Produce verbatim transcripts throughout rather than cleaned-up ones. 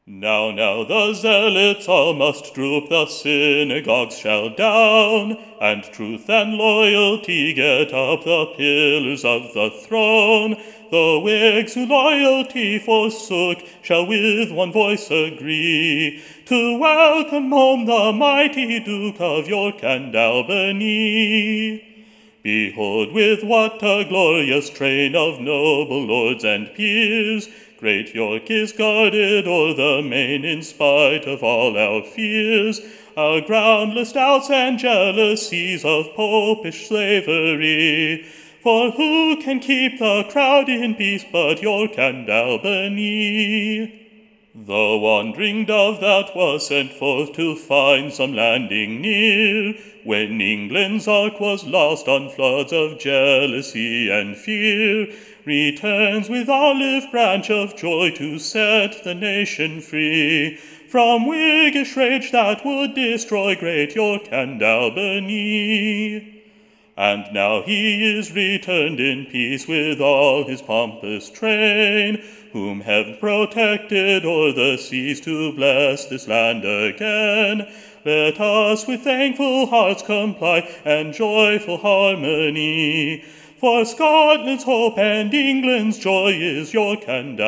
Now, now the zealots all must droop, the synagogues shall down, and truth and loyalty get up the pillars of the throne. The Whigs who loyalty forsook shall with one voice agree to welcome home the mighty Duke of York and Albany. Behold, with what a glorious train of noble lords and peers great York is guarded o'er the main in spite of all our fears, our groundless doubts and jealousies of popish slavery. For who can keep the crowd in peace but York and Albany? The wandering dove that was sent forth to find some landing near, when England's ark was lost on floods of jealousy and fear, returns with olive branch of joy to set the nation free from Whiggish rage that would destroy great York and Albany. And now he is returned in peace with all his pompous train, whom heaven protected o'er the seas to bless this land again. Let us with thankful hearts comply and joyful harmony, for Scotland's hope and England's joy is York and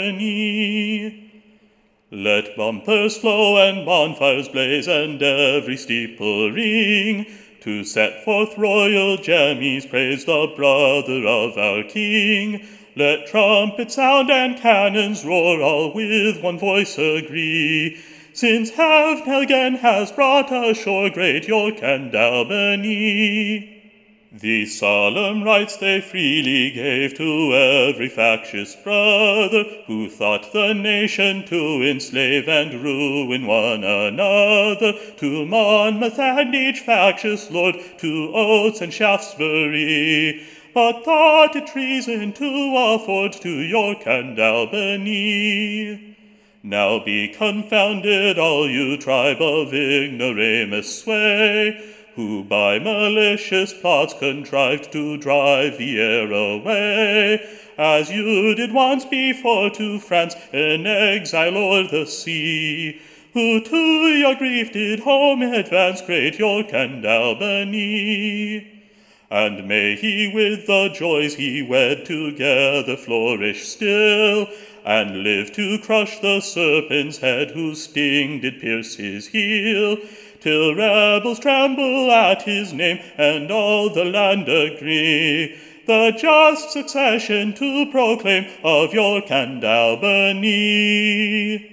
Albany. Let bumpers flow and bonfires blaze and every steeple ring, to set forth royal jammies, praise the brother of our King. Let trumpets sound and cannons roar, all with one voice agree, since heaven again has brought ashore great York and Albany. These solemn rites they freely gave to every factious brother, who thought the nation to enslave and ruin one another, to Monmouth and each factious lord, to Oates and Shaftesbury, but thought it treason to afford to York and Albany. Now be confounded all you tribe of ignoramus sway, who by malicious plots contrived to drive the heir away, as you did once before to France in exile o'er the sea, who to your grief did home advance great York and Albany. And may he with the joys he wed together flourish still, and live to crush the serpent's head whose sting did pierce his heel, till rebels tremble at his name and all the land agree the just succession to proclaim of York and Albany.